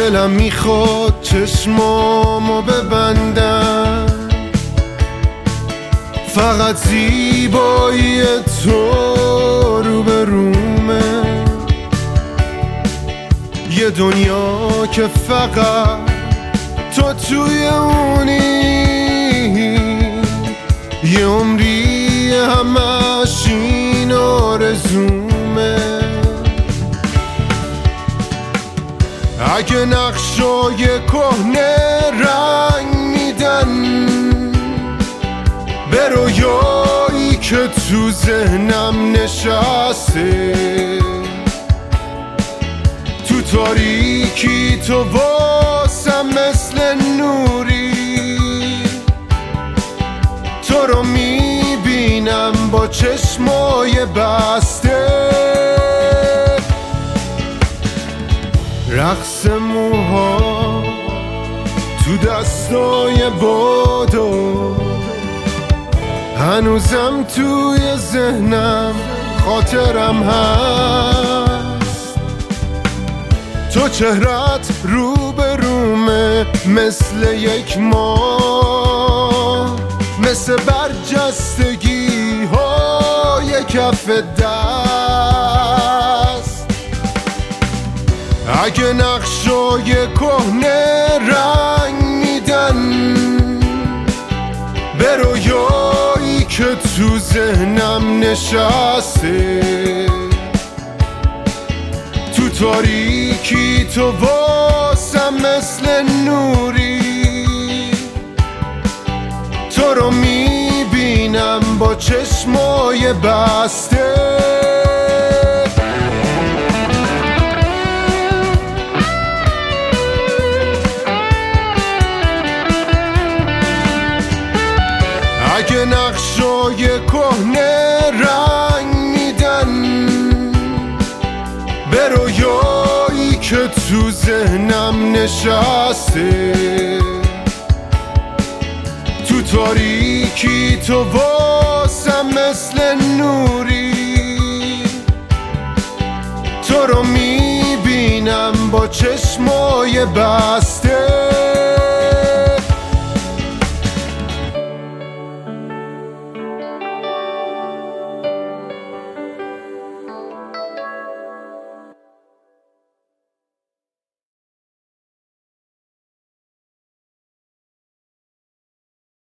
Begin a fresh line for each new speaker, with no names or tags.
دلم میخواد چشمامو ببندم، فقط زیبایی تو روبرومه، یه دنیا که فقط تو توی اونی، یه عمری همش این آرزومه. اگه نقشای کهنه رنگ میدن به رویایی که تو ذهنم نشسته، تو تاریکی تو واسم مثل نوری، تو رو میبینم با چشمای بسته، رقص موها تو دستای بادو، هنوزم توی ذهنم خاطرم هست، تو چهرت روبرومه مثل یک ماه، مثل برجستگی های کف دست. اگه نقشای کهنه رنگ میدن به رویایی که تو ذهنم نشسته، تو تاریکی تو واسم مثل نوری، تو رو میبینم با چشمای بسته. اگه نقشای کهنه رنگ میدن به رویایی که تو ذهنم نشسته، تو تاریکی تو واسم مثل نوری، تو رو میبینم با چشمای بسته.